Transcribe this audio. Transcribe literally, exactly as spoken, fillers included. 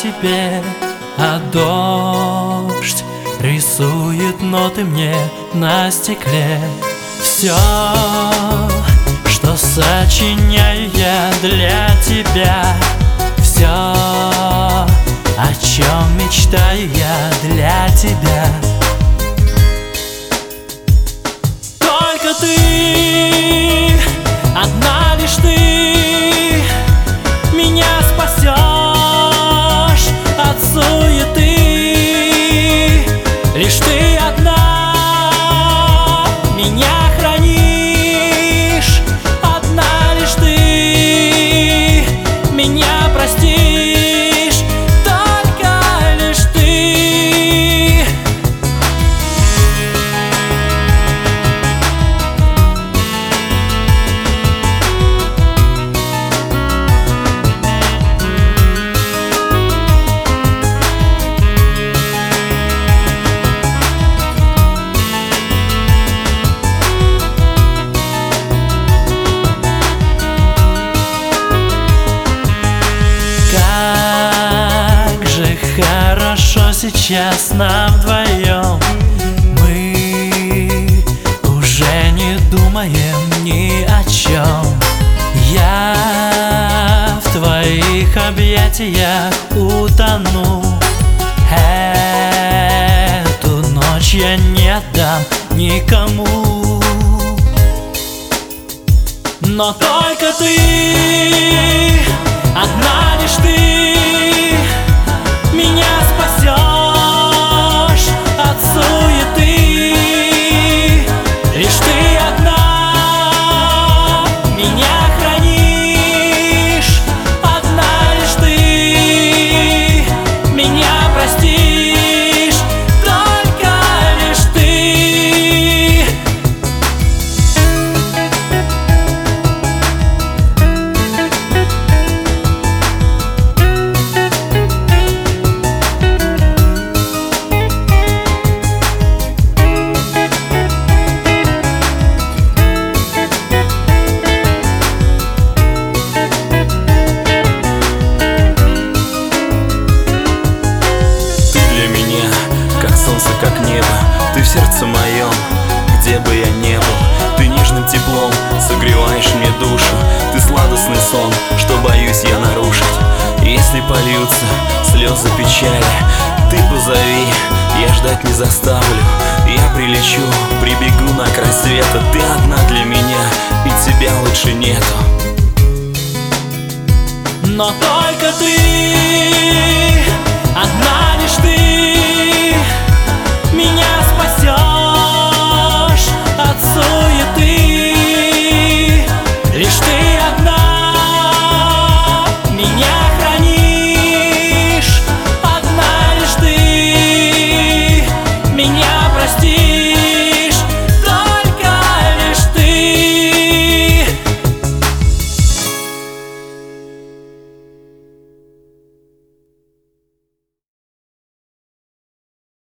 теперь, а дождь рисует ноты мне на стекле. Все, что сочиняю я для тебя, все, о чем мечтаю я для тебя. Только ты, одна лишь ты, меня спасешь от суеты. Лишь ты одна меня хранишь, одна лишь ты меня простишь, только лишь ты. Хорошо сейчас нам вдвоем, мы уже не думаем ни о чем. Я в твоих объятиях утону, эту ночь я не отдам никому. Но только ты, одна лишь ты, меня спасешь от суеты. Лишь ты одна меня хранишь, одна лишь ты меня простишь, только лишь ты. Как небо, ты в сердце моем, где бы я ни был. Ты нежным теплом согреваешь мне душу, ты сладостный сон, что боюсь я нарушить. Если польются слезы печали, ты позови, я ждать не заставлю. Я прилечу, прибегу на край света, ты одна для меня, и тебя лучше нету. Но только ты